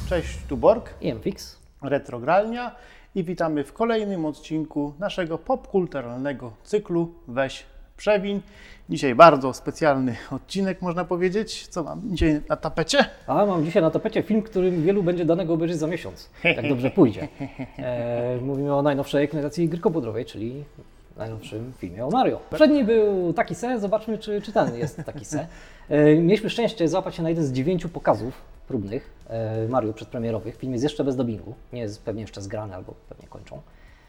Cześć, tu Borg, i Mfix, Retrogralnia i witamy w kolejnym odcinku naszego popkulturalnego cyklu Weź Przewiń. Dzisiaj bardzo specjalny odcinek, można powiedzieć. Co mam dzisiaj na tapecie? A mam dzisiaj na tapecie film, który wielu będzie danego obejrzeć za miesiąc, jak dobrze pójdzie. Mówimy o najnowszej ekranizacji gry komputerowej, czyli najnowszym filmie o Mario. Poprzedni był taki se, zobaczmy czy ten jest taki se. Mieliśmy szczęście złapać się na jeden z 9 pokazów próbnych Mario przedpremierowych. Film jest jeszcze bez dubbingu, nie jest pewnie jeszcze zgrany albo pewnie kończą.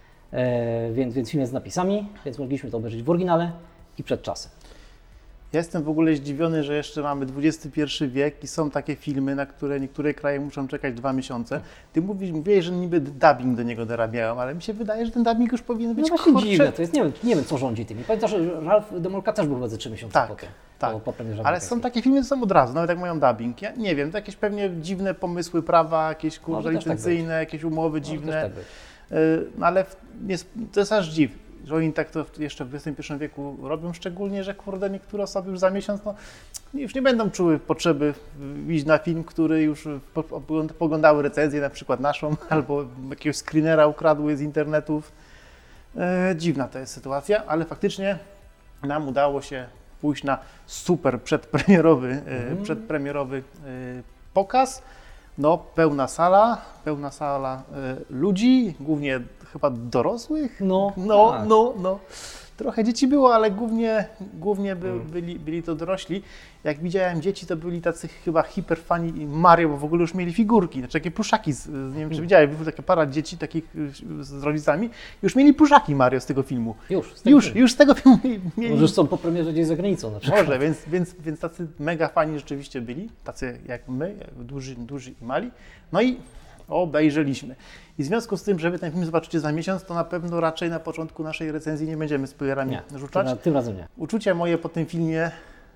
Więc film jest z napisami, więc mogliśmy to obejrzeć w oryginale i przed czasem. Ja jestem w ogóle zdziwiony, że jeszcze mamy XXI wiek i są takie filmy, na które niektóre kraje muszą czekać 2 miesiące. Ty mówiłeś, że niby dubbing do niego dorabiają, ale mi się wydaje, że ten dubbing już powinien być dziwne, to jest, nie wiem co rządzi tymi. Pamiętasz, że Ralph Demolka też był chyba ze 3 miesiące po tym. Tak, po premierze ale są takie filmy, co są od razu, nawet jak mają dubbing. Ja nie wiem, to jakieś pewnie dziwne pomysły prawa, jakieś licencyjne, jakieś umowy dziwne. Tak być. Ale to jest aż dziw, że oni tak to jeszcze w XXI wieku robią, szczególnie, że kurde, niektóre osoby już za miesiąc już nie będą czuły potrzeby iść na film, który już poglądały recenzję, na przykład naszą, albo jakiegoś screenera ukradły z internetów. Dziwna to jest sytuacja, ale faktycznie nam udało się pójść na super przedpremierowy pokaz. No, pełna sala ludzi, głównie chyba dorosłych. No. Trochę dzieci było, ale głównie byli to dorośli. Jak widziałem dzieci, to byli tacy chyba hiperfani Mario, bo w ogóle już mieli figurki, znaczy takie pluszaki, nie wiem czy widziałeś, była taka para dzieci takich z rodzicami, już mieli pluszaki Mario z tego filmu. Już z tego filmu mieli. Może są po premierze gdzieś za granicą na przykład. Może, więc tacy mega fani rzeczywiście byli, tacy jak my, duży i mali. No i obejrzeliśmy. I w związku z tym, że wy ten film zobaczycie za miesiąc, to na pewno raczej na początku naszej recenzji nie będziemy spoilerami rzucać. Tym razem nie. Uczucia moje po tym filmie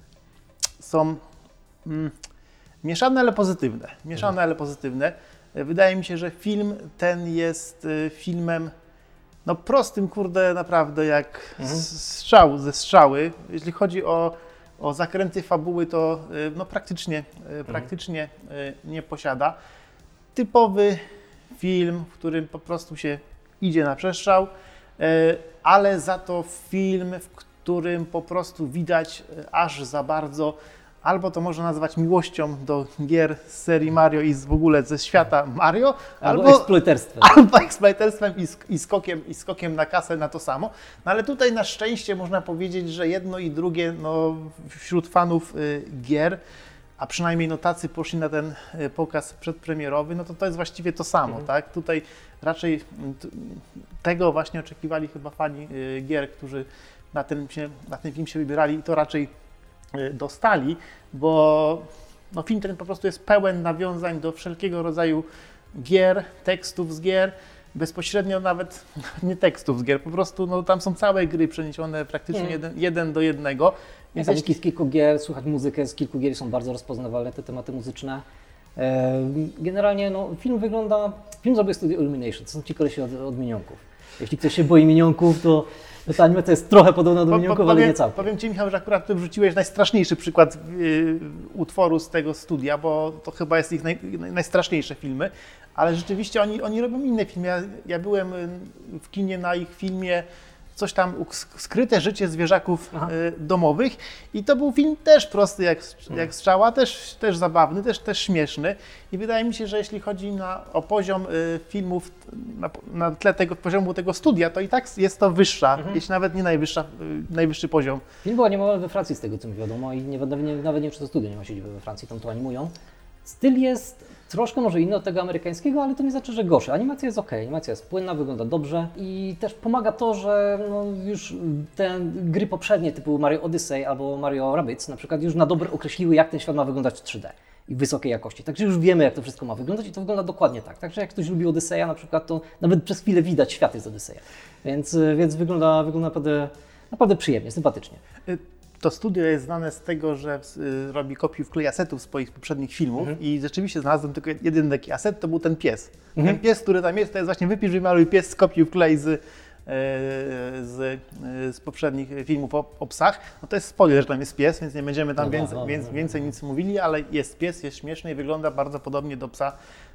są mieszane, ale pozytywne. Wydaje mi się, że film ten jest filmem prostym, kurde, naprawdę jak ze strzały. Jeśli chodzi o zakręty fabuły, to praktycznie nie posiada. Typowy film, w którym po prostu się idzie na przestrzał, ale za to film, w którym po prostu widać aż za bardzo, albo to można nazwać miłością do gier z serii Mario i w ogóle ze świata Mario, albo eksploiterstwem. Albo eksploiterstwem i skokiem na kasę na to samo. No ale tutaj na szczęście można powiedzieć, że jedno i drugie wśród fanów gier, a przynajmniej tacy poszli na ten pokaz przedpremierowy, to jest właściwie to samo, tak? Tutaj raczej tego właśnie oczekiwali chyba fani gier, którzy na ten film się wybierali i to raczej dostali, bo film ten po prostu jest pełen nawiązań do wszelkiego rodzaju gier, tekstów z gier, bezpośrednio nawet nie tekstów z gier, po prostu tam są całe gry przeniesione praktycznie jeden do jednego. Więc z kilku gier, słuchać muzykę z kilku gier, są bardzo rozpoznawalne te tematy muzyczne. Generalnie film zrobił studio Illumination, to są ci kolesi od minionków. Jeśli ktoś się boi minionków, to ta animacja jest trochę podobna do minionków, ale nie całkiem. Powiem Ci, Michał, że akurat Ty wrzuciłeś najstraszniejszy przykład utworu z tego studia, bo to chyba jest ich najstraszniejsze filmy, ale rzeczywiście oni robią inne filmy. Ja byłem w kinie na ich filmie coś tam skryte życie zwierzaków domowych i to był film też prosty jak strzała, też zabawny, też śmieszny i wydaje mi się, że jeśli chodzi o poziom filmów na tle tego poziomu tego studia, to i tak jest to wyższa, jeśli nawet nie najwyższy poziom. Film był animowany we Francji z tego co mi wiadomo i nawet nie wiem czy to studio nie ma siedziby we Francji, tam to animują. Styl jest troszkę może inny od tego amerykańskiego, ale to nie znaczy, że gorszy. Animacja jest ok, animacja jest płynna, wygląda dobrze i też pomaga to, że już te gry poprzednie typu Mario Odyssey albo Mario Rabbids na przykład już na dobre określiły, jak ten świat ma wyglądać w 3D i w wysokiej jakości. Także już wiemy, jak to wszystko ma wyglądać i to wygląda dokładnie tak. Także jak ktoś lubi Odyseja na przykład, to nawet przez chwilę widać światy z Odyseja. Więc wygląda naprawdę przyjemnie, sympatycznie. To studio jest znane z tego, że robi kopiuj wklej asetów swoich poprzednich filmów i rzeczywiście znalazłem tylko jeden taki aset, to był ten pies. Ten pies, który tam jest, to jest właśnie wypisz, wymaluj pies z kopiuj wklej z poprzednich filmów o psach. No to jest spoiler, że tam jest pies, więc nie będziemy tam więcej nic mówili, ale jest pies, jest śmieszny i wygląda bardzo podobnie do psa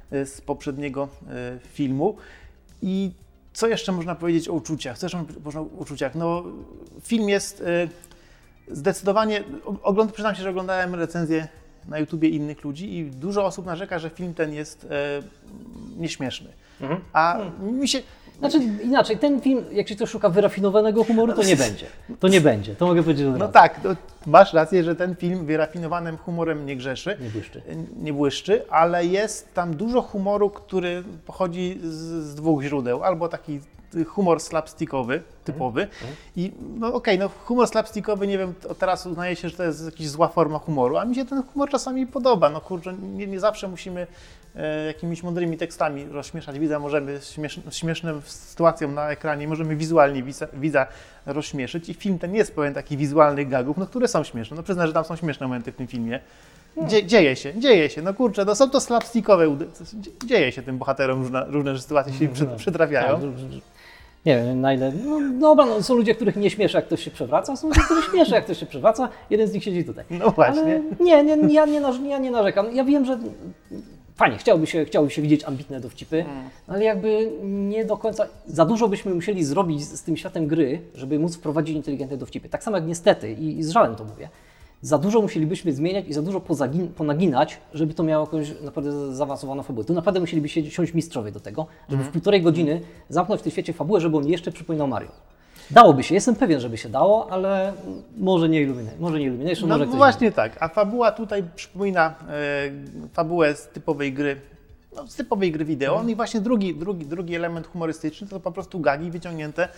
z poprzedniego filmu. I co jeszcze można powiedzieć o uczuciach? Co jeszcze można o uczuciach? No, film jest zdecydowanie, przyznam się, że oglądałem recenzję na YouTubie innych ludzi i dużo osób narzeka, że film ten jest nieśmieszny. A mi się... Znaczy inaczej, ten film, jak się ktoś szuka wyrafinowanego humoru, to nie będzie. To nie będzie, to mogę powiedzieć od razu. No tak, masz rację, że ten film wyrafinowanym humorem nie grzeszy. Nie błyszczy, ale jest tam dużo humoru, który pochodzi z dwóch źródeł. Albo taki humor slapstickowy, typowy. I no okej, no humor slapstickowy, nie wiem, teraz uznaje się, że to jest jakaś zła forma humoru, a mi się ten humor czasami podoba. No kurczę, nie zawsze musimy jakimiś mądrymi tekstami rozśmieszać widza, możemy śmieszną sytuacją na ekranie, możemy wizualnie widza rozśmieszyć i film ten jest pełen takich wizualnych gagów, no, które są śmieszne. No przyznam, że tam są śmieszne momenty w tym filmie. Dzieje się, no kurczę, no są to slapstickowe, dzieje się tym bohaterom, różne sytuacje się przytrafiają. Tak, nie wiem na ile, no dobra, no, są ludzie, których nie śmieszy, jak ktoś się przewraca, są ludzie, których śmieszy, jak ktoś się przewraca, jeden z nich siedzi tutaj. No właśnie. Ale ja nie narzekam, ja wiem, że fajnie, chciałoby się widzieć ambitne dowcipy, ale jakby nie do końca, za dużo byśmy musieli zrobić z tym światem gry, żeby móc wprowadzić inteligentne dowcipy. Tak samo jak niestety, i z żalem to mówię, za dużo musielibyśmy zmieniać i za dużo ponaginać, żeby to miało jakąś naprawdę zaawansowaną fabułę. Tu naprawdę musieliby siąść mistrzowie do tego, żeby w 1,5 godziny zamknąć w tym świecie fabułę, żeby on jeszcze przypominał Mario. Dałoby się, jestem pewien, żeby się dało, ale może nie Illumination, no właśnie tak, a fabuła tutaj przypomina fabułę z typowej gry wideo. No i właśnie drugi element humorystyczny to po prostu gagi wyciągnięte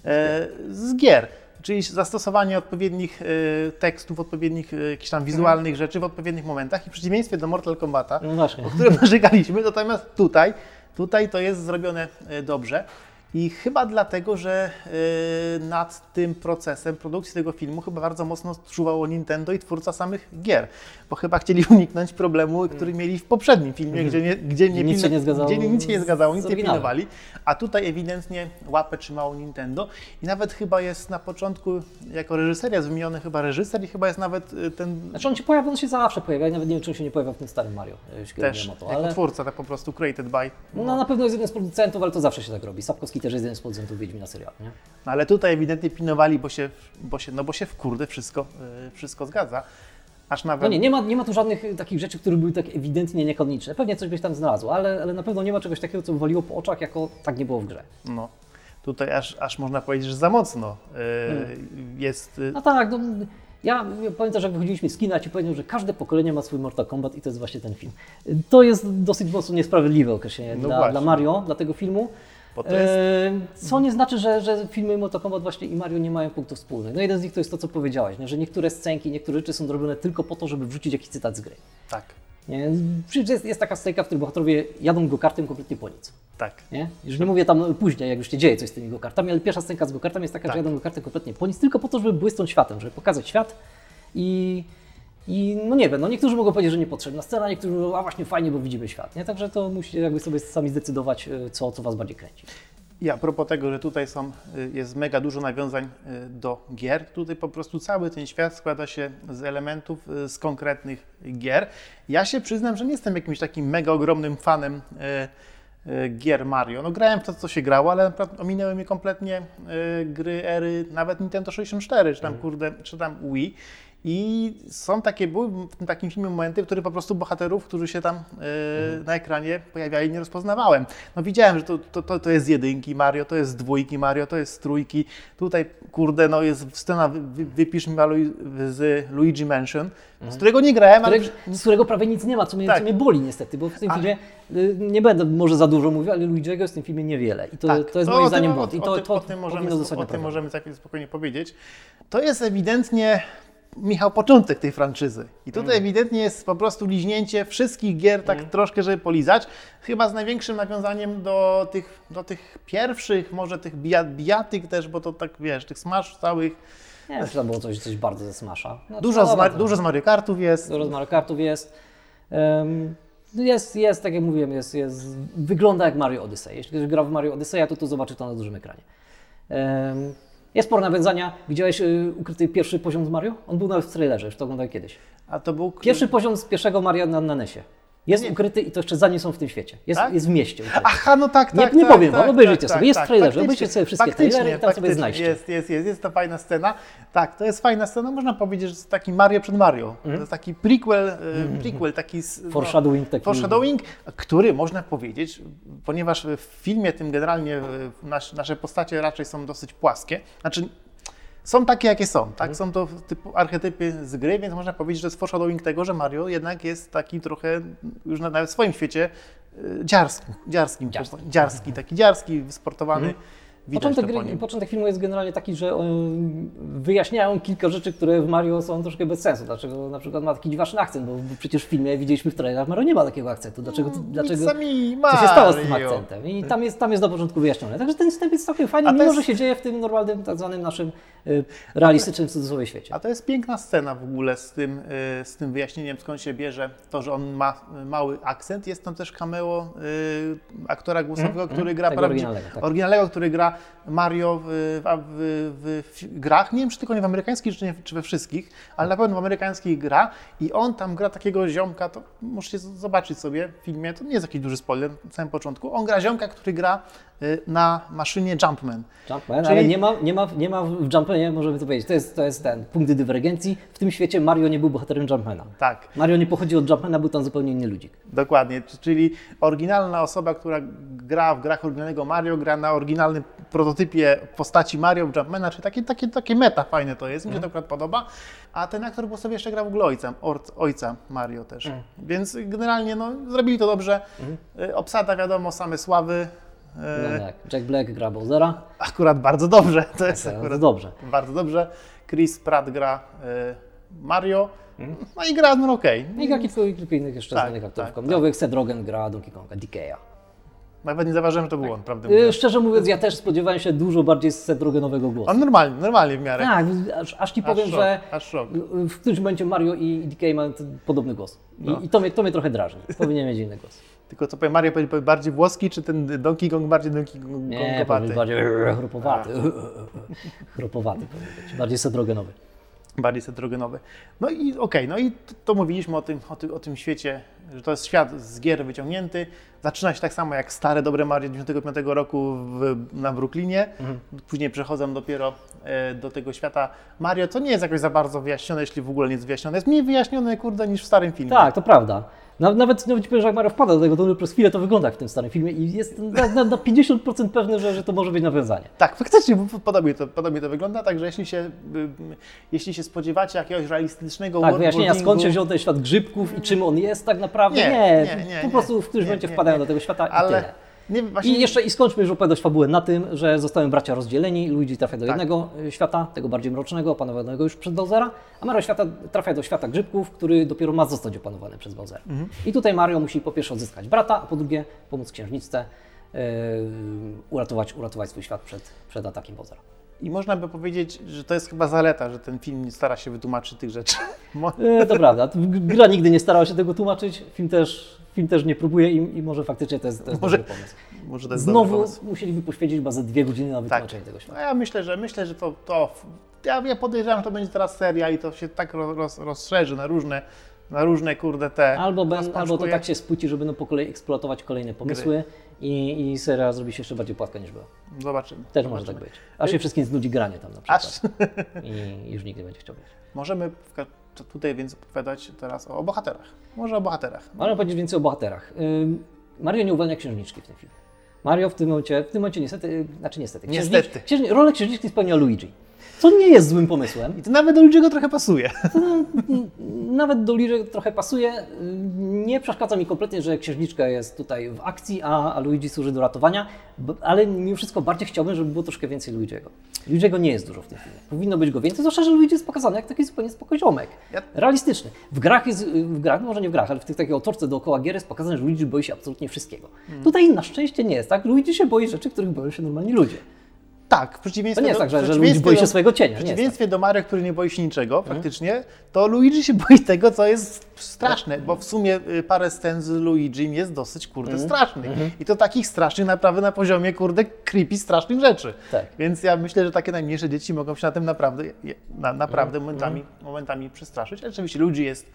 z gier. Czyli zastosowanie odpowiednich tekstów, odpowiednich jakichś tam wizualnych rzeczy w odpowiednich momentach i w przeciwieństwie do Mortal Kombata, o którym narzekaliśmy, natomiast tutaj to jest zrobione dobrze. I chyba dlatego, że nad tym procesem produkcji tego filmu chyba bardzo mocno czuwało Nintendo i twórca samych gier, bo chyba chcieli uniknąć problemu, który mieli w poprzednim filmie, gdzie nic się nie zgadzało, nic nie pilnowali, a tutaj ewidentnie łapę trzymało Nintendo i nawet chyba jest na początku jako reżyser jest wymieniony chyba reżyser i chyba jest nawet ten... Znaczy on się zawsze pojawia, ja nawet nie wiem, czy on się nie pojawia w tym starym Mario. Też, jako twórca, tak po prostu created by. No na pewno jest jeden z producentów, ale to zawsze się tak robi. Sapkowski też jest jeden z producentów Wiedźmina serialu, nie? No, ale tutaj ewidentnie pilnowali, bo się wszystko zgadza. Aż nawet... No nie ma tu żadnych takich rzeczy, które były tak ewidentnie niekanoniczne. Pewnie coś byś tam znalazł, ale na pewno nie ma czegoś takiego, co waliło po oczach, jako tak nie było w grze. No, tutaj aż można powiedzieć, że za mocno jest... No tak, no, ja pamiętam, że jak wychodziliśmy z kina, ja Ci powiedziałem, że każde pokolenie ma swój Mortal Kombat i to jest właśnie ten film. To jest dosyć mocno niesprawiedliwe określenie dla Mario, dla tego filmu. Co nie znaczy, że filmy Mortal Kombat właśnie i Mario nie mają punktów wspólnych. No jeden z nich to jest to, co powiedziałeś, nie? Że niektóre scenki, niektóre rzeczy są robione tylko po to, żeby wrzucić jakiś cytat z gry. Tak. Nie? Przecież jest taka scenka, w której bohaterowie jadą go-kartem kompletnie po nic. Tak. Nie? Już nie mówię tam później, jak już się dzieje coś z tymi go-kartami, ale pierwsza scenka z go-kartami jest taka, że jadą go-kartem kompletnie po nic, tylko po to, żeby błysnąć światem, żeby pokazać świat i no nie wiem, no niektórzy mogą powiedzieć, że niepotrzebna scena, niektórzy mówią, a właśnie fajnie, bo widzimy świat. Nie? Także to musicie jakby sobie sami zdecydować, co Was bardziej kręci. I a propos tego, że tutaj jest mega dużo nawiązań do gier, tutaj po prostu cały ten świat składa się z elementów z konkretnych gier. Ja się przyznam, że nie jestem jakimś takim mega ogromnym fanem gier Mario. No grałem w to, co się grało, ale ominęły mnie kompletnie gry ery nawet Nintendo 64, czy tam Wii. I były w tym takim filmie momenty, w których po prostu bohaterów, którzy się tam na ekranie pojawiali, nie rozpoznawałem. No widziałem, że to jest z 1 Mario, to jest z 2 Mario, to jest z 3. Tutaj, kurde, no jest scena wypisz mi z Luigi Mansion, z którego nie grałem, ale... Z którego prawie nic nie ma, co mnie boli niestety, bo w tym filmie, nie będę może za dużo mówił, ale Luigi'ego jest w tym filmie niewiele. I to jest moim zdaniem błąd. O tym możemy za chwilę spokojnie powiedzieć. To jest ewidentnie Michał, początek tej franczyzy. I tutaj ewidentnie jest po prostu liźnięcie wszystkich gier tak troszkę, żeby polizać. Chyba z największym nawiązaniem do tych pierwszych, może tych bijatyk też, bo to tak wiesz, tych Smash całych. Nie wiem, czy to było coś bardzo ze Smasha. No, dużo z Mario Kartów jest. Dużo z Mario Kartów jest. Jest, tak jak mówiłem, wygląda jak Mario Odyssey. Jeśli ktoś gra w Mario Odyssey, to zobaczy to na dużym ekranie. Jest sporo nawiązania. Widziałeś ukryty pierwszy poziom z Mario? On był nawet w trailerze, już to oglądałem kiedyś. A to był... Pierwszy poziom z pierwszego Mario na NES-ie. Jest ukryty i to jeszcze zanim są w tym świecie. Jest w mieście ukryty. Aha, no tak. Nie powiem wam, obejrzyjcie sobie. Jest w trailerze, obejrzyjcie sobie wszystkie trailery i tam sobie znajdziecie. Jest to fajna scena. Tak, to jest fajna scena. Można powiedzieć, że to jest taki Mario przed Mario. To jest taki prequel, taki foreshadowing, który można powiedzieć, ponieważ w filmie tym generalnie nasze postacie raczej są dosyć płaskie. Znaczy, są takie, jakie są, tak? Są to typu archetypy z gry, więc można powiedzieć, że jest foreshadowing tego, że Mario jednak jest taki trochę już nawet w swoim świecie dziarski, wysportowany. Początek filmu jest generalnie taki, że wyjaśniają kilka rzeczy, które w Mario są troszkę bez sensu. Dlaczego na przykład ma taki dziwaczny akcent, bo przecież w filmie widzieliśmy w trailerach, Mario nie ma takiego akcentu. Dlaczego co się stało z tym akcentem? I tam jest na początku wyjaśnione. Także ten wstęp jest całkiem fajny, mimo że się dzieje w tym normalnym, tak zwanym naszym realistycznym w cudzysłowie świecie. A to jest piękna scena w ogóle z tym wyjaśnieniem, skąd się bierze to, że on ma mały akcent. Jest tam też cameo aktora głosowego, który gra oryginalnego, który gra Mario w grach. Nie wiem, czy tylko nie w amerykańskich, czy we wszystkich, ale na pewno w amerykańskich gra i on tam gra takiego ziomka, to możecie zobaczyć sobie w filmie, to nie jest jakiś duży spoiler na samym początku. On gra ziomka, który gra na maszynie Jumpman. Ale nie ma w Jumpmanie, możemy to powiedzieć, to jest ten punkt dywergencji. W tym świecie Mario nie był bohaterem Jumpmana. Tak. Mario nie pochodził od Jumpmana, był tam zupełnie inny ludzik. Dokładnie, czyli oryginalna osoba, która gra w grach oryginalnego Mario, gra na oryginalnym prototypie postaci Mario w Jumpmana, czyli takie meta fajne to jest, mi się to akurat podoba. A ten aktor głosowy jeszcze gra w ogóle ojca Mario też. Więc generalnie zrobili to dobrze. Obsada wiadomo, same sławy. Tak. Jack Black gra Bowsera. Akurat bardzo dobrze. To jest akurat dobrze. Bardzo dobrze. Chris Pratt gra Mario. No i gra okej. I gra kilku innych jeszcze znanych aktorów komediowych. Seth Rogen gra Donkey Konga, DK'a. Nawet nie zauważyłem, że to był on, prawda mówiąc. Szczerze mówiąc, ja też spodziewałem się dużo bardziej Seth Rogenowego głosu. On normalnie w miarę. Tak, aż ci powiem, że szok. W którymś momencie Mario i DK mają podobny głos. I to mnie trochę drażni. Powinien mieć inny głos. Tylko co powiem, Mario powie bardziej włoski, czy ten Donkey Kong bardziej Donkey Kongowaty? Nie, bardziej chropowaty. Chropowaty powinien być, bardziej Seth Rogenowy. Bardziej Seth Rogenowy. No i i to mówiliśmy o tym świecie, że to jest świat z gier wyciągnięty. Zaczyna się tak samo jak stare, dobre Mario 95 roku na Brooklynie. Później przechodzą dopiero do tego świata Mario, co nie jest jakoś za bardzo wyjaśnione, jeśli w ogóle nie jest wyjaśnione. Jest mniej wyjaśnione, niż w starym filmie. Tak, to prawda. Nawet ci powiem, że jak Mario wpada do tego tunelu, przez chwilę to wygląda jak w tym starym filmie i jest na 50% pewny, że to może być nawiązanie. Tak, faktycznie podobnie to wygląda, także jeśli się spodziewacie jakiegoś realistycznego wyjaśnienia, skąd się wziął ten świat grzybków i czym on jest tak naprawdę, nie. Po prostu w którymś momencie wpadają do tego świata i tyle. I skończmy już opowiadać fabułę na tym, że zostają bracia rozdzieleni, Luigi trafia do jednego świata, tego bardziej mrocznego, opanowanego już przez Bowsera, a Mario trafia do świata grzybków, który dopiero ma zostać opanowany przez Bowsera. I tutaj Mario musi po pierwsze odzyskać brata, a po drugie pomóc księżniczce uratować swój świat przed atakiem Bowsera. I można by powiedzieć, że to jest chyba zaleta, że ten film nie stara się wytłumaczyć tych rzeczy. To prawda. Gra nigdy nie starała się tego tłumaczyć, film też nie próbuje i może faktycznie to jest dobry pomysł. Może to jest Znowu musieliby poświęcić chyba ze 2 godziny na wytłumaczenie tego świata. No ja myślę, że ja podejrzewam, że to będzie teraz seria i to się tak rozszerzy na różne kurde te. Albo to tak się spłyci, żeby po kolei eksploatować kolejne pomysły i seria zrobi się jeszcze bardziej płatka niż była. Zobaczymy. Też może tak być. Aż się wszystkim znudzi granie tam na przykład. I już nikt nie będzie chciał grać. Możemy tutaj więc opowiadać teraz o bohaterach. Może o bohaterach. Możemy powiedzieć więcej o bohaterach. Mario nie uwalnia księżniczki w tym filmie. Mario w tym momencie niestety. Rolę księżniczki spełnia Luigi. Co nie jest złym pomysłem. I to nawet do Luigi'ego trochę pasuje. Nawet do Luigi'ego trochę pasuje. Nie przeszkadza mi kompletnie, że księżniczka jest tutaj w akcji, a Luigi służy do ratowania, ale mimo wszystko bardziej chciałbym, żeby było troszkę więcej Luigi'ego. Luigi'ego nie jest dużo w tym filmie. Powinno być go więcej, zwłaszcza, że Luigi jest pokazany jak taki zupełnie spokojziomek. Realistyczny. W grach, może nie w grach, ale w tych takiej otoczce dookoła gier jest pokazane, że Luigi boi się absolutnie wszystkiego. Tutaj na szczęście nie jest tak. Luigi się boi rzeczy, których boją się normalni ludzie. Tak, w przeciwieństwie to nie jest tak, że Luigi boi się swojego cienia. W przeciwieństwie do Mario, który nie boi się niczego, faktycznie, to Luigi się boi tego, co jest straszne, bo w sumie parę scen z Luigim jest dosyć, strasznych. I to takich strasznych naprawdę na poziomie, creepy, strasznych rzeczy. Tak. Więc ja myślę, że takie najmniejsze dzieci mogą się na tym naprawdę momentami przestraszyć. Ale oczywiście Luigi jest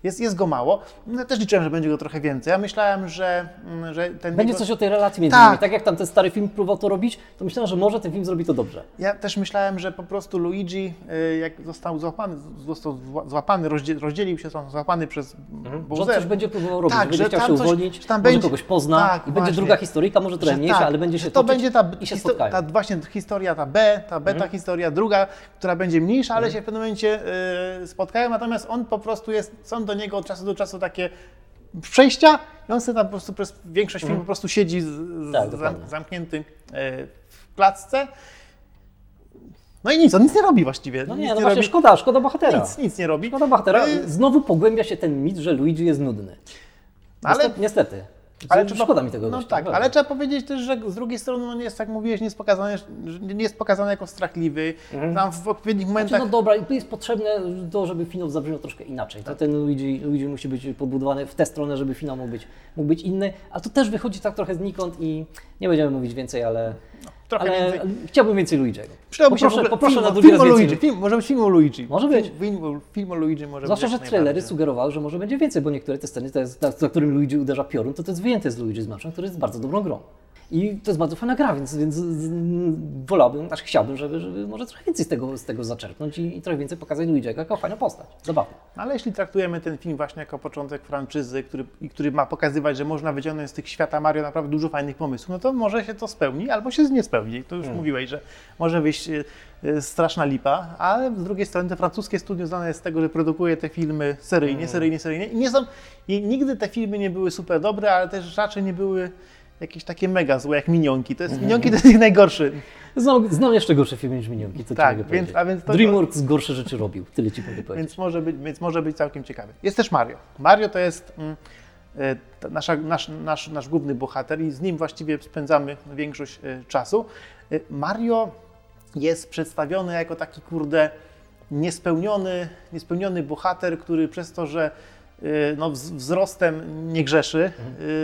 Jest go mało. No, też liczyłem, że będzie go trochę więcej. Ja myślałem, że ten... Będzie coś o tej relacji między Tak. nimi. Tak jak tam ten stary film próbował to robić, to myślałem, że może ten film zrobi to dobrze. Ja też myślałem, że po prostu Luigi, jak został złapany, rozdzielił się, złapany przez Że on coś będzie próbował robić, Tak, że że będzie chciał tam się coś- uwolnić, że tam może będzie- kogoś pozna tak, i będzie właśnie. druga historyjka, może trochę Że mniejsza, tak, ale będzie że się to toczyć będzie ta, i się spotkają. ta właśnie historia, ta druga historia, która będzie mniejsza, ale się w pewnym momencie spotkają, natomiast on po prostu są do niego od czasu do czasu takie przejścia i on sobie tam po prostu przez większość filmu po prostu siedzi Tak, dokładnie. zamknięty w klatce. No i nic, on nic nie robi właściwie. No Nic nie, no właśnie robi. szkoda bohatera. Nic nie robi. Szkoda bohatera. Znowu pogłębia się ten mit, że Luigi jest nudny. Ale- Niestety. Ale Szkoda mi tego No gościa, tak, naprawdę. ale trzeba powiedzieć też, że z drugiej strony no nie jest, jak mówiłeś, nie jest pokazany jako strachliwy. Tam w odpowiednich momentach... No dobra, i tu jest potrzebne to, żeby finał zabrzmiał troszkę inaczej. To ten Luigi musi być podbudowany w tę stronę, żeby finał mógł być inny, a to też wychodzi tak trochę znikąd i nie będziemy mówić więcej, ale trochę więcej. chciałbym więcej Luigi'ego. Przydałoby się w ogóle Poproszę film, na drugi film raz o więcej. Luigi. Może być film o Luigi. Może być. Film o Luigi może Zwłaszcza, być. że jak trailery najbardziej. sugerowały, że może będzie więcej, bo niektóre te sceny, za którym Luigi uderza piorun, to jest wyjęte z Luigi's Mansion, który jest bardzo dobrą grą. I to jest bardzo fajna gra, więc wolałbym, chciałbym, żeby może trochę więcej z tego zaczerpnąć i trochę więcej pokazać Luigi'ego jako fajną postać. Zabawną. Ale jeśli traktujemy ten film właśnie jako początek franczyzy, który ma pokazywać, że można wyciągnąć z tych świata Mario naprawdę dużo fajnych pomysłów, no to może się to spełni, albo się nie spełni. To już mówiłeś, że może wyjść straszna lipa, ale z drugiej strony to francuskie studio znane jest z tego, że produkuje te filmy seryjnie i nigdy te filmy nie były super dobre, ale też raczej nie były jakieś takie mega złe jak Minionki. Minionki to jest ich najgorszy. Znam jeszcze gorsze filmy niż Minionki, to Tak, ci mogę więc- powiedzieć. a więc to- DreamWorks gorsze rzeczy robił, tyle ci mogę powiedzieć. Więc może być całkiem ciekawy. Jest też Mario. Mario to jest nasz główny bohater i z nim właściwie spędzamy większość czasu. Mario jest przedstawiony jako taki niespełniony bohater, który przez to, że no, wzrostem nie grzeszy,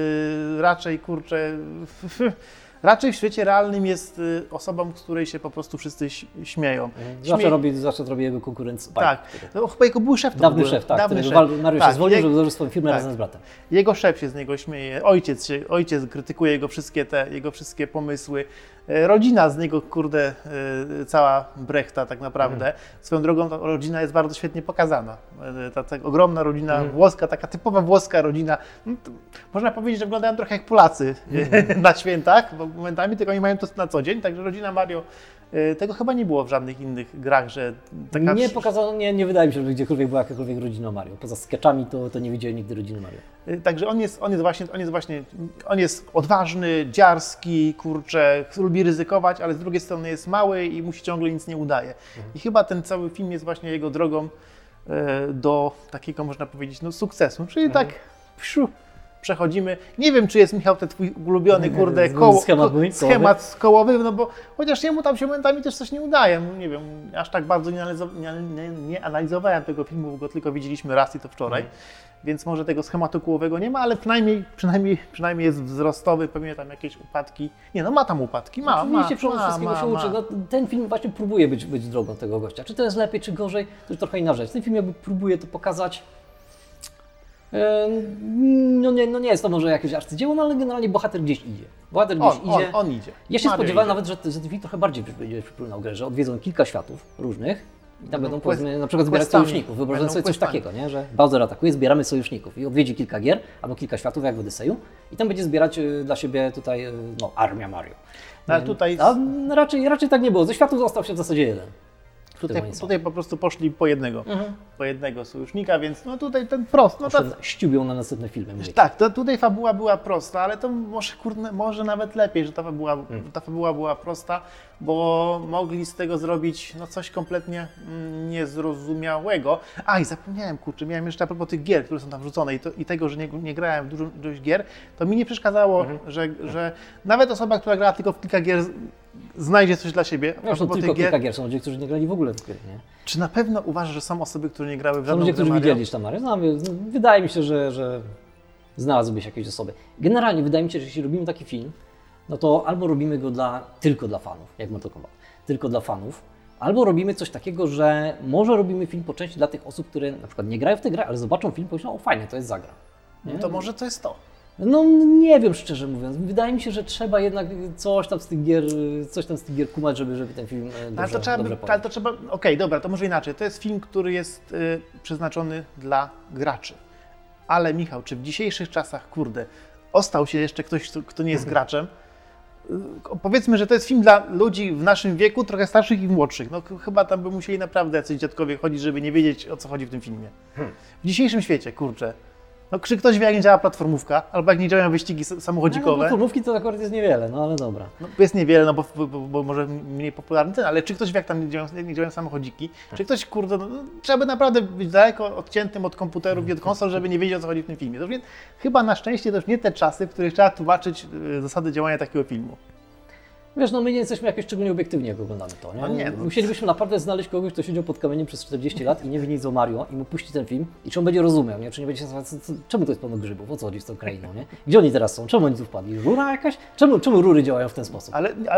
raczej w świecie realnym jest osobą, z której się po prostu wszyscy śmieją. Zawsze robi jego konkurent Spike. Tak, no, chyba jego były szef. Dawny szef, tak. Dawny Który szef. Mario Tak, się zwolnił, jak- żeby założył swoją firmę tak. razem z bratem. Jego szef się z niego śmieje, ojciec krytykuje jego wszystkie pomysły. Rodzina z niego, cała brechta tak naprawdę. Swoją drogą ta rodzina jest bardzo świetnie pokazana. Ta ogromna rodzina włoska, taka typowa włoska rodzina. No, można powiedzieć, że wyglądają trochę jak Polacy na świętach, bo momentami, tylko oni mają to na co dzień, także rodzina Mario, tego chyba nie było w żadnych innych grach, że taka... Nie pokazano, nie wydaje mi się, że gdziekolwiek była jakakolwiek rodzina Mario. Poza sketchami to nie widziałem nigdy rodziny Mario. Także on jest odważny, dziarski, lubi ryzykować, ale z drugiej strony jest mały i mu się ciągle nic nie udaje. I chyba ten cały film jest właśnie jego drogą do takiego, można powiedzieć, no, sukcesu. Czyli tak przechodzimy. Nie wiem, czy jest, Michał, ten twój ulubiony, schemat kołowy, no bo chociaż jemu tam się momentami też coś nie udaje. Nie wiem, aż tak bardzo nie analizowałem tego filmu, bo go tylko widzieliśmy raz i to wczoraj. Więc może tego schematu kołowego nie ma, ale przynajmniej jest wzrostowy, pewnie tam jakieś upadki. Nie, no ma tam upadki, Oczywiście przy wszystkiego się uczy. No, ten film właśnie próbuje być drogą tego gościa. Czy to jest lepiej, czy gorzej, to już trochę inna rzecz. Ten film jakby próbuje to pokazać. No nie jest to może jakieś arcydzieło, no ale generalnie bohater gdzieś idzie. On idzie. Ja się Mario spodziewałem idzie. nawet, że ten film trochę bardziej będzie przypominał grę, że odwiedzą kilka światów różnych i tam będą quest- powiedzmy na przykład zbierać questami. sojuszników. Wyobrażam Będą sobie coś questami. takiego, nie? Że Bowser atakuje, zbieramy sojuszników i odwiedzi kilka gier albo kilka światów jak w Odyseju i tam będzie zbierać dla siebie tutaj armia Mario. No, ale tutaj... A raczej tak nie było. Ze światów został się w zasadzie jeden. Tutaj po prostu poszli po jednego sojusznika, więc no tutaj ten prost. No ściubią na następne filmy. tak, tutaj fabuła była prosta, ale to może nawet lepiej, że ta fabuła była prosta, bo mogli z tego zrobić no, coś kompletnie niezrozumiałego. I zapomniałem, miałem jeszcze a propos tych gier, które są tam wrzucone i tego, że nie grałem w dużo gier, to mi nie przeszkadzało, że nawet osoba, która grała tylko w kilka gier, znajdzie coś dla siebie. No, są tylko kilka gier, są ludzie, którzy nie grali w ogóle w gry, nie? Czy na pewno uważasz, że są osoby, które nie grały w żadną Są ludzie, grę którzy Mario? widzieli tam Mario? Wydaje mi się, że znalazłyby się jakieś osoby. Generalnie wydaje mi się, że jeśli robimy taki film, no to albo robimy go tylko dla fanów, jak Mortal Kombat, tylko dla fanów albo robimy coś takiego, że może robimy film po części dla tych osób, które na przykład nie grają w tę grę, ale zobaczą film i pomyślą, o fajnie, to jest zagra. No to może to jest to. No nie wiem, szczerze mówiąc. Wydaje mi się, że trzeba jednak coś tam z tych gier kumać, żeby ten film ale to trzeba, okej, dobra, to może inaczej. To jest film, który jest przeznaczony dla graczy. Ale Michał, czy w dzisiejszych czasach, kurde, ostał się jeszcze ktoś, kto nie jest graczem? Powiedzmy, że to jest film dla ludzi w naszym wieku, trochę starszych i młodszych. No chyba tam by musieli naprawdę jacyś dziadkowie chodzić, żeby nie wiedzieć, o co chodzi w tym filmie. W dzisiejszym świecie, kurczę, no czy ktoś wie, jak nie działa platformówka, albo jak nie działają wyścigi samochodzikowe? No, platformówki to akurat jest niewiele, no ale dobra. No, jest niewiele, no bo może mniej popularny ten, ale czy ktoś wie, jak tam nie działają samochodziki? Czy ktoś, kurde, no, trzeba by naprawdę być daleko odciętym od komputerów i od konsol, żeby nie wiedzieć, o co chodzi w tym filmie. To więc chyba na szczęście to już nie te czasy, w których trzeba tłumaczyć zasady działania takiego filmu. Wiesz, no my nie jesteśmy jakoś szczególnie obiektywni, jak oglądamy to, nie? No nie, no. Musielibyśmy naprawdę znaleźć kogoś, kto siedział pod kamieniem przez 40 lat i nie wie nic o Mario i mu puści ten film i czy on będzie rozumiał, nie? Czy nie będzie się zastanawiał, czemu to jest pełno grzybów, o co chodzi z tą krainą, nie? Gdzie oni teraz są, czemu oni tu wpadli, rura jakaś? Czemu rury działają w ten sposób?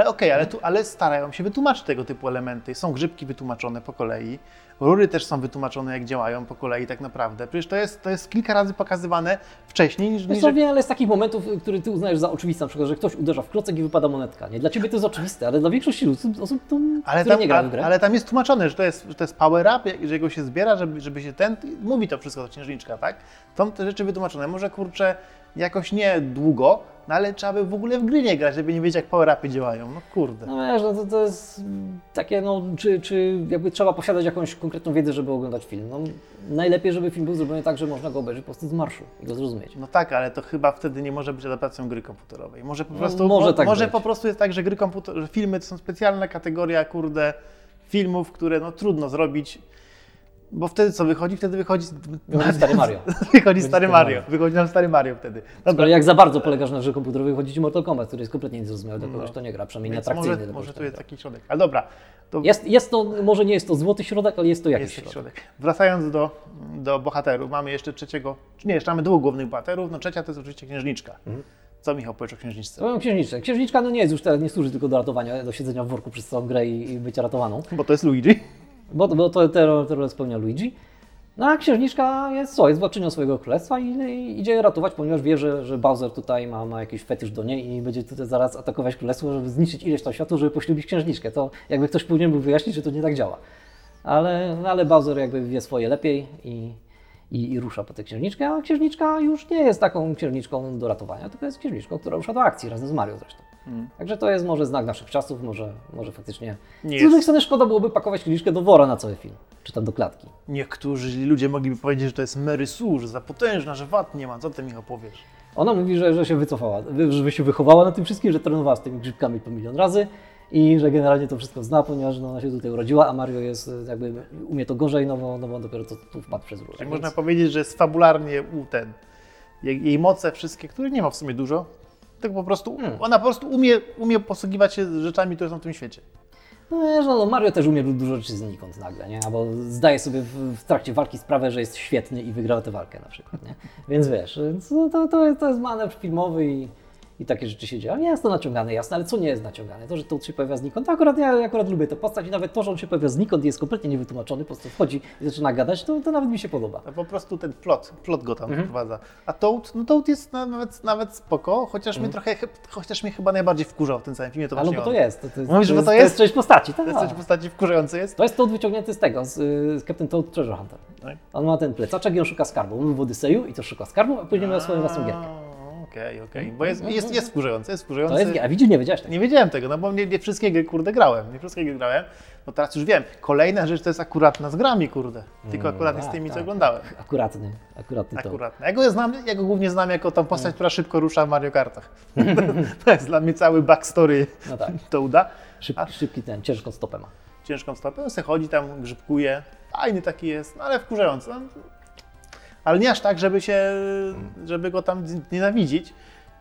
Ale starają się wytłumaczyć tego typu elementy. Są grzybki wytłumaczone po kolei, rury też są wytłumaczone, jak działają po kolei tak naprawdę. Przecież to jest kilka razy pokazywane wcześniej niż... Są wiele z takich momentów, które ty uznajesz za oczywiste, na przykład, że ktoś uderza w klocek i wypada monetka, nie? Dla ciebie to jest oczywiste, ale dla większości osób, które nie grają w grę. Ale tam jest tłumaczone, że to jest power up, że go się zbiera, żeby się mówi to wszystko, to księżniczka, tak? Są te rzeczy wytłumaczone. Może kurczę, jakoś nie długo, no ale trzeba by w ogóle w gry nie grać, żeby nie wiedzieć, jak power-upy działają. No kurde. No wiesz, no to jest takie, no, czy jakby trzeba posiadać jakąś konkretną wiedzę, żeby oglądać film. No, najlepiej, żeby film był zrobiony tak, że można go obejrzeć po prostu z marszu i go zrozumieć. No tak, ale to chyba wtedy nie może być adaptacją gry komputerowej. Może po prostu, po prostu jest tak, że że filmy to są specjalna kategoria, kurde, filmów, które no trudno zrobić. Bo wtedy co wychodzi? Wtedy wychodzi Stary Mario. Wychodzi nam Stary Mario wtedy. Dobra. Jak za bardzo polegasz na grze komputerowej, wychodzi ci Mortal Kombat, który jest kompletnie niezrozumiały dla kogoś, kto nie gra, przynajmniej atrakcyjny. Może tu jest taki środek. Ale dobra. To... Jest to, może nie jest to złoty środek, ale jest to jakiś środek. Wracając do bohaterów, mamy jeszcze trzeciego, nie, jeszcze mamy dwóch głównych bohaterów, no trzecia to jest oczywiście księżniczka. Co Michał powiesz o księżniczce? Powiem księżniczkę. Księżniczka no nie jest już teraz, nie służy tylko do ratowania, do siedzenia w worku przez całą grę i bycia ratowaną. Bo to jest Luigi. Bo to tę rolę spełnia Luigi. No a księżniczka jest władczynią swojego królestwa i idzie ratować, ponieważ wie, że Bowser tutaj ma jakiś fetysz do niej i będzie tutaj zaraz atakować królestwo, żeby zniszczyć ileś tam światu, żeby poślubić księżniczkę. To jakby ktoś powinien był wyjaśnić, że to nie tak działa. Ale Bowser jakby wie swoje lepiej i rusza po tę księżniczkę, a księżniczka już nie jest taką księżniczką do ratowania, tylko jest księżniczką, która rusza do akcji razem z Mario zresztą. Także to jest może znak naszych czasów, może faktycznie... Z drugiej strony szkoda byłoby pakować księżniczkę do wora na cały film, czy tam do klatki. Niektórzy ludzie mogliby powiedzieć, że to jest Mary Sue, że za potężna, że wad nie ma. Co ty, Michał, powiesz? Ona mówi, że się wycofała, że się wychowała na tym wszystkim, że trenowała z tymi grzybkami po milion razy i że generalnie to wszystko zna, ponieważ ona się tutaj urodziła, a Mario jest jakby umie to gorzej, no bo dopiero to tu wpadł przez rurę. Czyli można powiedzieć, że jest fabularnie jej moce wszystkie, których nie ma w sumie dużo, tak po prostu ona po prostu umie posługiwać się rzeczami, które są w tym świecie. No wiesz, no Mario też umie dużo rzeczy znikąd nagle, nie? Albo zdaje sobie w trakcie walki sprawę, że jest świetny i wygrał tę walkę na przykład, nie? Więc wiesz, to jest manewr filmowy i takie rzeczy się dzieją. Nie jest to naciągane, jasne, ale co nie jest naciągane? To, że to się pojawia znikąd, to ja akurat lubię tę postać i nawet to, że on się pojawia znikąd i jest kompletnie niewytłumaczony, po prostu wchodzi i zaczyna gadać, to nawet mi się podoba. To po prostu ten plot go tam wprowadza. A Toad jest nawet spoko, chociaż mnie chyba najbardziej wkurzał w tym całym filmie. Ale bo to jest. To jest część postaci. To jest część postaci wkurzający jest? To jest Toad wyciągnięty z tego, z Captain Toad Treasure Hunter. Tak? On ma ten plecaczek i on szuka skarbu. On był w Odyseju i to szuka skarbu, a później miał swoją własną gierkę. Okej, bo jest wkurzający, To jest, a widzisz, nie wiedziałeś tego? Nie wiedziałem tego, no bo nie wszystkie gry, grałem, no teraz już wiem. Kolejna rzecz to jest akuratna z grami, tylko akurat z tymi, co oglądałem. Akuratny to. Ja go głównie znam jako tą postać, która szybko rusza w Mario Kartach. To jest dla mnie cały backstory Toada. Szybki ciężką stopę ma. Ciężką stopę, on se chodzi tam, grzybkuje, fajny taki jest, no ale wkurzający. Ale nie aż tak, żeby go tam nienawidzić.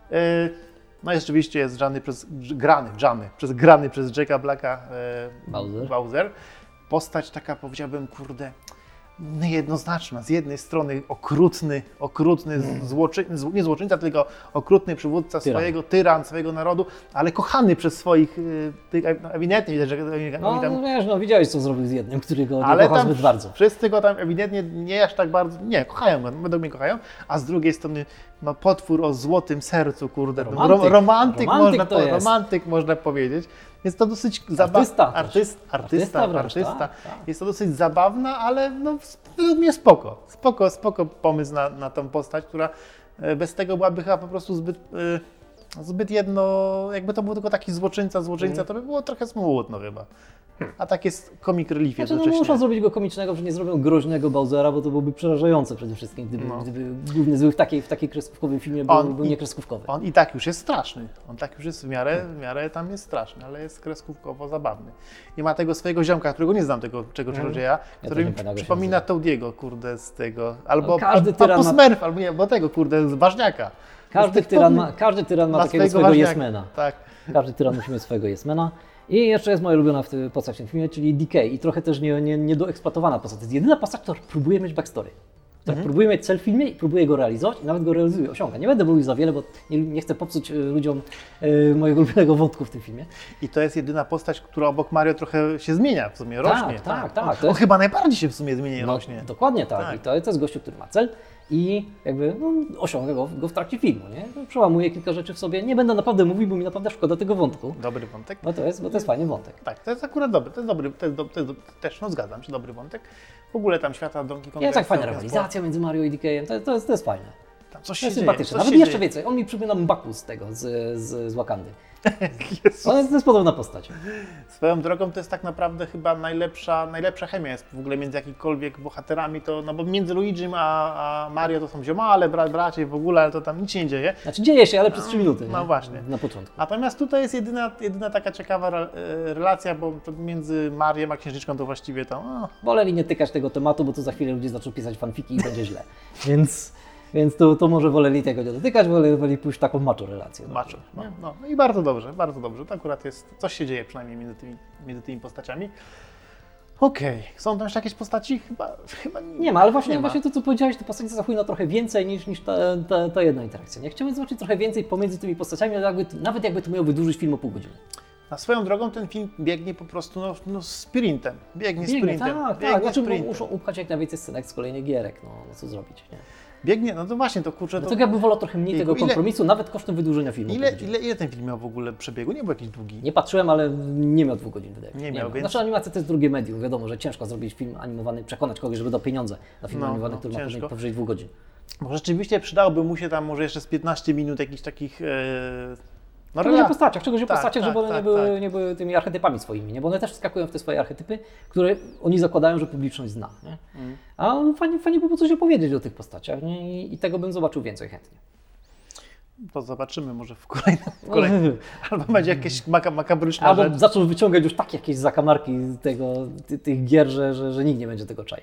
No i rzeczywiście jest grany przez Jacka Blacka Bowser. Postać taka, powiedziałbym, niejednoznaczna. Z jednej strony okrutny nie złoczyńca, tylko okrutny przywódca tyran swojego narodu, ale kochany przez swoich, ewidentnie widać, że No, tam... wiesz, widziałeś, co zrobił z jednym, który go ale nie kocha tam zbyt bardzo. Wszyscy go tam ewidentnie nie aż tak bardzo, nie, kochają go, według mnie kochają, a z drugiej strony ma potwór o złotym sercu, kurde. Romantyk można powiedzieć. Jest to dosyć zabawna. Artysta. Jest to dosyć zabawna, ale no, według mnie spoko pomysł na tą postać, która bez tego byłaby chyba po prostu zbyt jakby to był tylko taki złoczyńca, to by było trochę smutno chyba. A tak jest comic relief jednocześnie. No muszą zrobić go komicznego, że nie zrobią groźnego Bowsera, bo to byłoby przerażające przede wszystkim, gdyby główny zły w takiej kreskówkowym filmie był niekreskówkowy. On i tak już jest straszny. On tak już jest w miarę tam jest straszny, ale jest kreskówkowo zabawny. I ma tego swojego ziomka, którego nie znam, tego czarodzieja, który mi przypomina Toadiego, kurde, z tego. Albo Papu Smurf, albo nie, bo tego, kurde, z Ważniaka. Każdy tyran ma takiego swojego Yesmana. Tak. Każdy tyran musi mieć swojego Yesmana. I jeszcze jest moja ulubiona postać w tym filmie, czyli DK. I trochę też niedoeksploatowana postać. To jest jedyna postać, która próbuje mieć backstory. Próbuje mieć cel w filmie i próbuje go realizować i nawet go realizuje, osiąga. Nie będę mówił za wiele, bo nie chcę popsuć ludziom mojego ulubionego wątku w tym filmie. I to jest jedyna postać, która obok Mario trochę się zmienia, w sumie rośnie. Tak. On chyba najbardziej się w sumie zmienia i rośnie. Dokładnie tak. I to jest gościu, który ma cel i jakby osiąga go w trakcie filmu. Nie? Przełamuje kilka rzeczy w sobie. Nie będę naprawdę mówił, bo mi naprawdę szkoda tego wątku. Dobry wątek. Bo to jest fajny wątek. Tak, to jest akurat dobry. Też zgadzam się, dobry wątek. W ogóle tam świata Donkey Konga. Jest tak fajna rywalizacja między Mario i DK-em, to jest fajne. Tam coś się sympatyczne. Nawet jeszcze więcej. On mi przypomina M'Baku z tego, z Wakandy. To jest podobna postać. Swoją drogą to jest tak naprawdę chyba najlepsza chemia jest w ogóle między jakimikolwiek bohaterami, no bo między Luigim a Mario to są ziomale, bracie w ogóle, ale to tam nic się nie dzieje. Znaczy dzieje się, ale przez 3 minuty. No właśnie. Na początku. Natomiast tutaj jest jedyna taka ciekawa relacja, bo między Mariem a Księżniczką to właściwie to... Woleli nie tykać tego tematu, bo tu za chwilę ludzie zaczną pisać fanfiki i będzie źle. Więc to może woleli tego nie dotykać, woleli pójść taką macho relację. Macho, no i bardzo dobrze. To akurat jest, coś się dzieje przynajmniej między tymi postaciami. Okej. Są tam jeszcze jakieś postaci? Chyba nie ma, ale właśnie to, co powiedziałeś, te postacie zachowują trochę więcej niż ta jedna interakcja. Nie chciałbym zobaczyć trochę więcej pomiędzy tymi postaciami, nawet jakby to miało wydłużyć film o pół godziny. Na swoją drogą ten film biegnie po prostu sprintem. Biegnie sprintem. Tak. Znaczy muszą upchać jak najwięcej scenek z kolejnych gierek, no co zrobić, nie? Biegnie, no to właśnie, to kurczę... To jakby wolał trochę mniej tego kompromisu, nawet kosztem wydłużenia filmu. Ile ten film miał w ogóle przebiegu? Nie był jakiś długi? Nie patrzyłem, ale nie miał 2 godzin, wydaje mi się. Nie miał, więc... Znaczy animacja to jest drugie medium, wiadomo, że ciężko zrobić film animowany, przekonać kogoś, żeby dał pieniądze na film animowany, który ma powyżej 2 godzin. Bo rzeczywiście przydałoby mu się tam może jeszcze z 15 minut jakichś takich... Czegoś o postaciach, żeby one nie były tymi archetypami swoimi, nie? Bo one też wskakują w te swoje archetypy, które oni zakładają, że publiczność zna. Nie? A fajnie by było coś opowiedzieć o tych postaciach, nie? I tego bym zobaczył więcej chętnie. To zobaczymy może w kolejnym. Albo będzie jakieś makabryczne rzecz. Albo zaczął wyciągać już takie jakieś zakamarki tych gier, że nikt nie będzie tego czaił.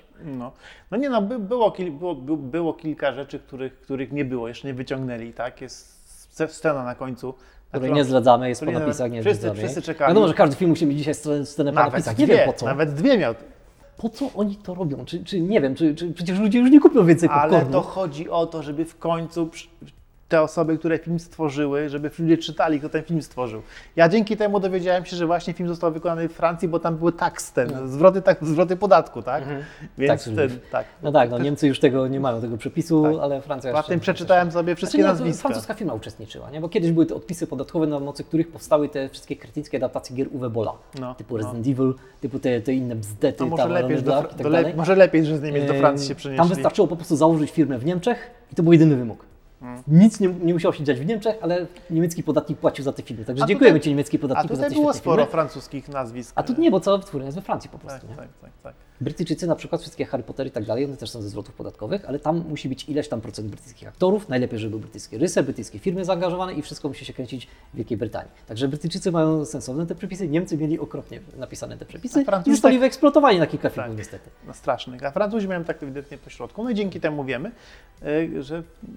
Było kilka rzeczy, których nie było, jeszcze nie wyciągnęli, tak? Jest scena na końcu. Której nie zdradzamy, jest po napisach, nie zdradzamy. Wszyscy czekali. Wiadomo, że każdy film musi mieć dzisiaj scenę po napisach. Nie wiem po co. Nawet 2 miał. Po co oni to robią? Czy nie wiem, czy przecież ludzie już nie kupią więcej popcornu. Ale to chodzi o to, żeby w końcu te osoby, które film stworzyły, żeby ludzie czytali, kto ten film stworzył. Ja dzięki temu dowiedziałem się, że właśnie film został wykonany w Francji, bo tam były zwroty podatku, tak? Więc Niemcy już nie mają tego przepisu, ale Francja jeszcze... Potem przeczytałem sobie wszystkie nazwiska. Francuska firma uczestniczyła, nie? Bo kiedyś były te odpisy podatkowe, na mocy których powstały te wszystkie kretyńskie adaptacje gier Uwe Bolla, typu Resident Evil, typu te inne bzdety, może lepiej, że z Niemiec do Francji się przenieśli. Tam wystarczyło po prostu założyć firmę w Niemczech i to był jedyny wymóg. Nic nie musiało się dziać w Niemczech, ale niemiecki podatnik płacił za te filmy. Także dziękujemy Ci, niemiecki podatniku, za te filmy. A tutaj było sporo francuskich nazwisk. A tu nie, bo cała wytwórnia jest we Francji po prostu. Tak. Brytyjczycy na przykład, wszystkie Harry Pottery i tak dalej, one też są ze zwrotów podatkowych, ale tam musi być ileś tam procent brytyjskich aktorów, najlepiej, żeby był brytyjski reżyser, brytyjskie firmy zaangażowane i wszystko musi się kręcić w Wielkiej Brytanii. Także Brytyjczycy mają sensowne te przepisy, Niemcy mieli okropnie napisane te przepisy i zostali wyeksploatowani na kilka filmów niestety. Strasznych. A Francuzi mają tak ewidentnie po środku. No i dzięki temu wiemy, że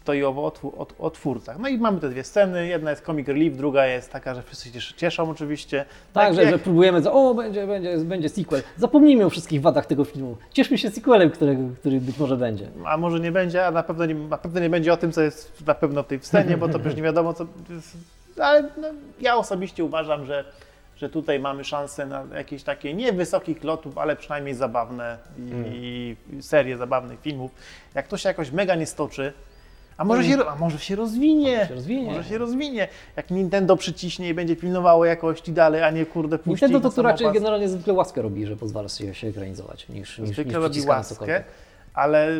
to i owo o twórcach. No i mamy te dwie sceny, jedna jest comic relief, druga jest taka, że wszyscy się cieszą oczywiście. Tak, że próbujemy, będzie sequel. Zapomnijmy o wszystkich wadach tego filmu. Cieszmy się sequelem, który być może będzie. A może nie będzie, a na pewno nie będzie o tym, co jest na pewno w tej scenie, bo to już nie wiadomo co. Ale no, ja osobiście uważam, że tutaj mamy szansę na jakieś takie nie wysokich lotów, ale przynajmniej zabawne i serię zabawnych filmów. Jak to się jakoś mega nie stoczy, a może się rozwinie. Może się rozwinie. Jak Nintendo przyciśnie i będzie pilnowało jakości dalej, a nie kurde puści. Nintendo to raczej generalnie zwykle łaskę robi, że pozwala się ekranizować niż robi łaskę, ale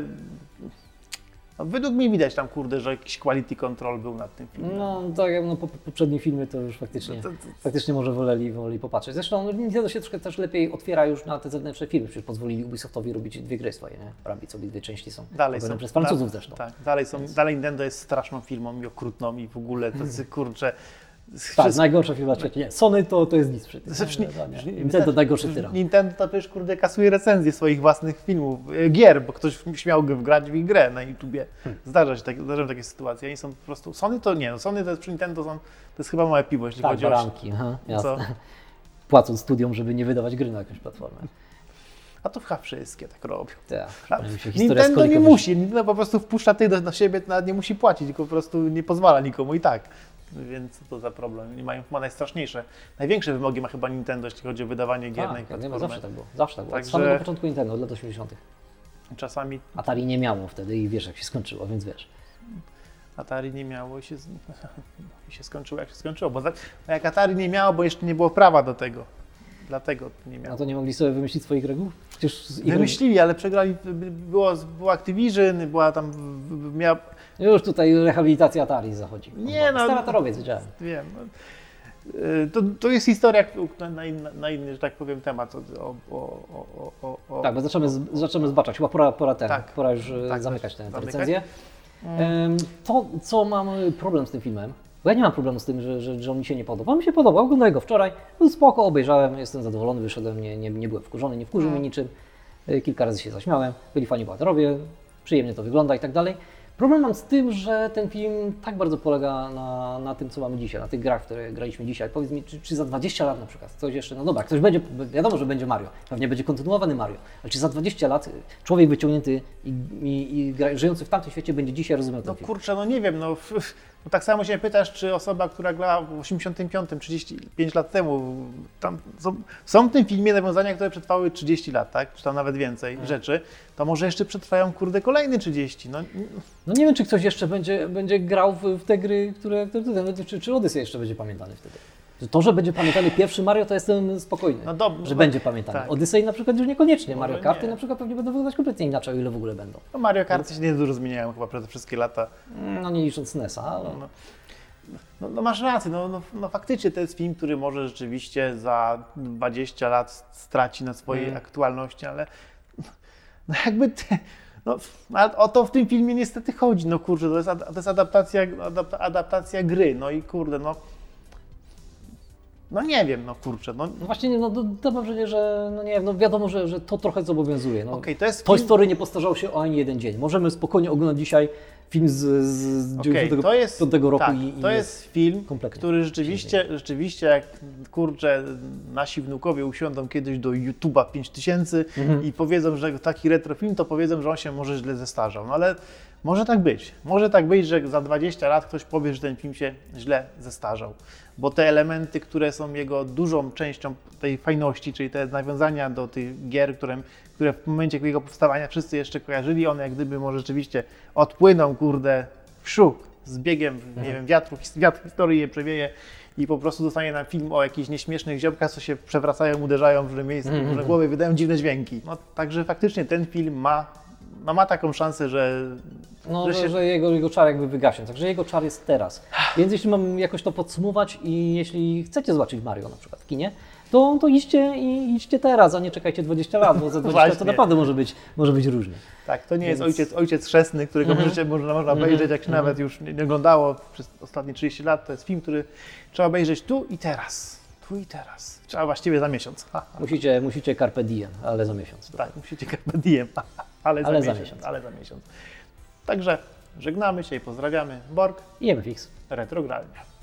no, według mnie widać tam kurde, że jakiś quality control był nad tym filmem. No tak, no poprzednie filmy to już faktycznie może woleli popatrzeć. Zresztą Nintendo się troszkę też lepiej otwiera już na te zewnętrzne filmy, przecież pozwolili Ubisoftowi robić 2 gry swoje, nie? Rabbids obie części są robione przez Francuzów zresztą. Tak, dalej Nintendo jest straszną firmą i okrutną i w ogóle tacy kurcze. Tak, najgorsza firma trzeci. Nie, Sony to jest nic przy tym. Nintendo najgorszy tyran. Nintendo to przecież kurde kasuje recenzje swoich własnych filmów, gier, bo ktoś śmiał wgrać w ich grę na YouTubie. Zdarzają się takie sytuacje. Oni są po prostu. Sony to nie, no Sony to jest przy Nintendo to jest chyba małe piwo, jeśli chodzi o baranki, jasne. Płacą studiom, żeby nie wydawać gry na jakąś platformę. A to wszystkie tak robią. Tak, Nintendo nie musi, Nintendo po prostu wpuszcza tych do siebie, nawet nie musi płacić, tylko po prostu nie pozwala nikomu i tak. Więc co to za problem? Oni mają chyba najstraszniejsze, największe wymogi ma chyba Nintendo, jeśli chodzi o wydawanie gier na ich platformę. Zawsze tak było. Od samego początku Nintendo, od lat 80. Czasami Atari nie miało wtedy i wiesz jak się skończyło, więc wiesz. Atari nie miało i się skończyło jak się skończyło, bo jak Atari nie miało, bo jeszcze nie było prawa do tego. Dlatego nie miało. No to nie mogli sobie wymyślić swoich reguł? Wymyślili, ale przegrali, było Activision, była tam, Już tutaj rehabilitacja Atari zachodzi. Nie no. Stara torowiec, wiedziałem. Wiem. To jest historia na inny, że tak powiem, temat. Tak, bo zaczynamy zbaczać. Chyba pora już zamykać tę recenzję. To, co mam problem z tym filmem, bo ja nie mam problemu z tym, że on mi się nie podoba. On mi się podobał, oglądałem go wczoraj, był spoko, obejrzałem, jestem zadowolony, wyszedłem, nie byłem wkurzony, nie wkurzył mnie niczym. Kilka razy się zaśmiałem, byli fajni bohaterowie, przyjemnie to wygląda i tak dalej. Problem mam z tym, że ten film tak bardzo polega na tym, co mamy dzisiaj, na tych grach, które graliśmy dzisiaj. Powiedz mi, czy za 20 lat na przykład coś jeszcze, no dobra, ktoś będzie, wiadomo, że będzie Mario, pewnie będzie kontynuowany Mario, ale czy za 20 lat człowiek wyciągnięty i żyjący w tamtym świecie będzie dzisiaj rozumiał ten film? Kurczę, no nie wiem, no tak samo się pytasz, czy osoba, która grała w 85, 35 lat temu, tam są w tym filmie nawiązania, które przetrwały 30 lat, tak? Czy tam nawet więcej rzeczy, to może jeszcze przetrwają, kurde, kolejne 30. No nie wiem, czy ktoś jeszcze będzie grał w te gry, czy Odyssey jeszcze będzie pamiętany wtedy. To, że będzie pamiętany pierwszy Mario, to jestem spokojny, że będzie pamiętany. Tak. Odyssey na przykład już niekoniecznie, może Mario Karty na przykład pewnie będą wyglądać kompletnie inaczej, o ile w ogóle będą. No Mario Karty się nie dużo zmieniają chyba przez te wszystkie lata. No nie licząc SNES-a, ale... No masz rację, no faktycznie to jest film, który może rzeczywiście za 20 lat straci na swojej aktualności, ale no jakby... ale o to w tym filmie niestety chodzi, no kurczę, to jest adaptacja gry, no i kurde, no nie wiem, no kurczę. No właśnie, to mam wrażenie, że no nie wiem, no wiadomo, że to trochę zobowiązuje. No, to jest Toy Story nie postarzało się o ani jeden dzień. Możemy spokojnie oglądać dzisiaj film z 95 roku tak, to jest film, który rzeczywiście jak kurczę nasi wnukowie usiądą kiedyś do YouTube'a 5000 i powiedzą, że taki retro film, to powiedzą, że on się może źle zestarzał. No ale może tak być. Może tak być, że za 20 lat ktoś powie, że ten film się źle zestarzał. Bo te elementy, które są jego dużą częścią tej fajności, czyli te nawiązania do tych gier, które w momencie jego powstawania wszyscy jeszcze kojarzyli, one jak gdyby może rzeczywiście odpłyną, kurde, z biegiem, nie wiem, wiatr historii je przewieje i po prostu zostanie nam film o jakichś nieśmiesznych ziomkach, co się przewracają, uderzają w różne miejsca, w różne głowy, wydają dziwne dźwięki. No, także faktycznie ten film ma taką szansę, że jego czar jakby wygaśnie, także jego czar jest teraz. Więc jeśli mam jakoś to podsumować i jeśli chcecie zobaczyć Mario na przykład w kinie, to idźcie teraz, a nie czekajcie 20 lat, bo za 20 lat to naprawdę może być różnie. Tak, to nie jest ojciec chrzestny, którego można obejrzeć, jak się nawet już nie oglądało przez ostatnie 30 lat. To jest film, który trzeba obejrzeć tu i teraz. Trzeba właściwie za miesiąc. Musicie carpe diem, ale za miesiąc. Tak, musicie carpe diem, ale za miesiąc. Także Żegnamy się i pozdrawiamy. Borg, I MFX. Retrogralnia.